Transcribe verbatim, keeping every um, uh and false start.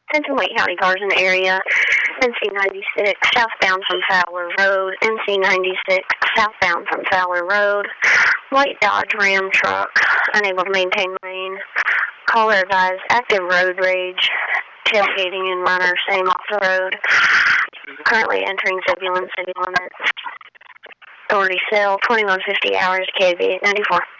Central Wayne County cars in the area. N C ninety-six, southbound from Fowler Road. N C ninety-six, southbound from Fowler Road. White Dodge Ram truck, unable to maintain lane. Caller advised active road rage. Tailgating and runner, same off the road. Currently entering Zebulon city limits. Authority cell, twenty-one fifty hours, K V eight ninety-four.